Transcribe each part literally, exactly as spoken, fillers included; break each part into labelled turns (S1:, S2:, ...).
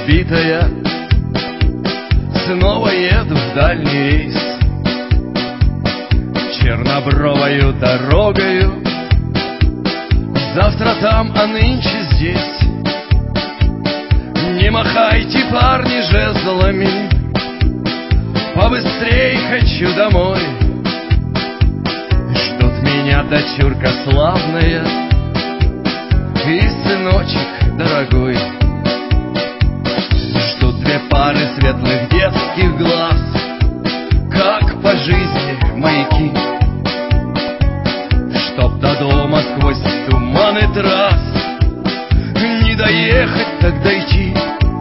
S1: набитая, снова еду в дальний рейс. Чернобровою дорогою, завтра там, а нынче здесь. Не махайте, парни, жезлами, побыстрей хочу домой. Ждут меня дочурка славная и сыночек дорогой. Ждут две пары светлых детских глаз, как по жизни маяки, чтоб до дома сквозь туманы трасс не доехать, так дойти.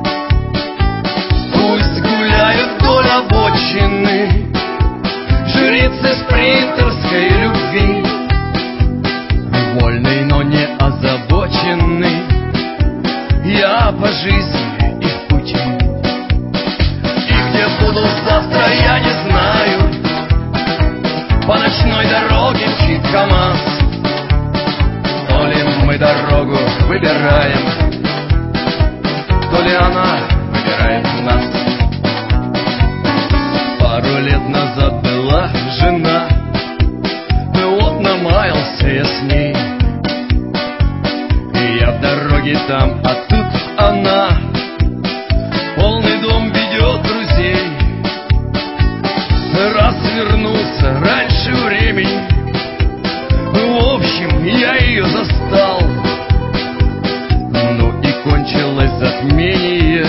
S1: Пусть гуляют вдоль обочины жрицы спринтерской любви, вольный, но не озабоченный я по жизни и в пути. И где буду завтра, я не знаю, по ночной дороге мчит КамАЗ. То ли мы дорогу выбираем, то ли она выбирает нас. Пару лет назад была жена, вот намаялся я с ней. И я в дороге там, а тут она полный дом ведет друзей. Раз вернулся раньше времени, в общем, я ее застал. Ну и кончилось затмение,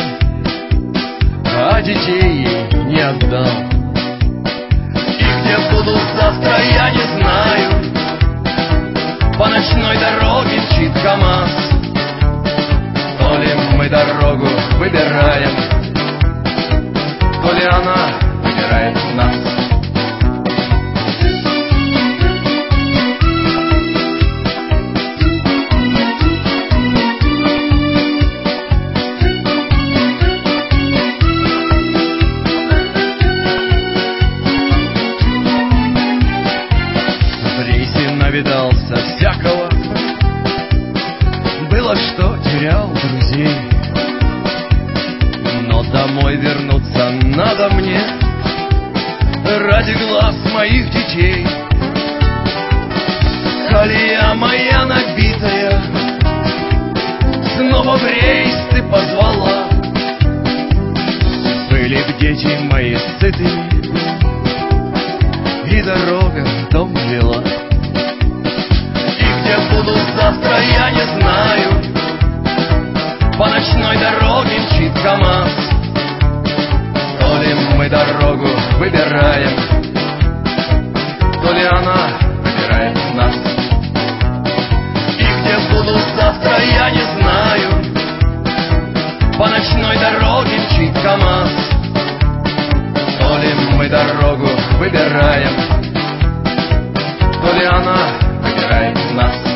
S1: а детей ей не отдал. И где буду завтра, я не знаю, по ночной дороге мчит КамАЗ. То ли мы дорогу выбираем, то ли она выбирает нас. Навидался всякого, было что, терял друзей. Но домой вернуться надо мне ради глаз моих детей. Колея моя набитая снова в рейс ты позвала. Были б дети мои сытыми, и дорога в дом вела. Буду завтра, я не знаю, по ночной дороге мчит КамАЗ. То ли мы дорогу выбираем, то ли она выбирает нас. И где буду завтра, я не знаю, по ночной дороге мчит КамАЗ. То ли мы дорогу выбираем, то ли она выбирает нас.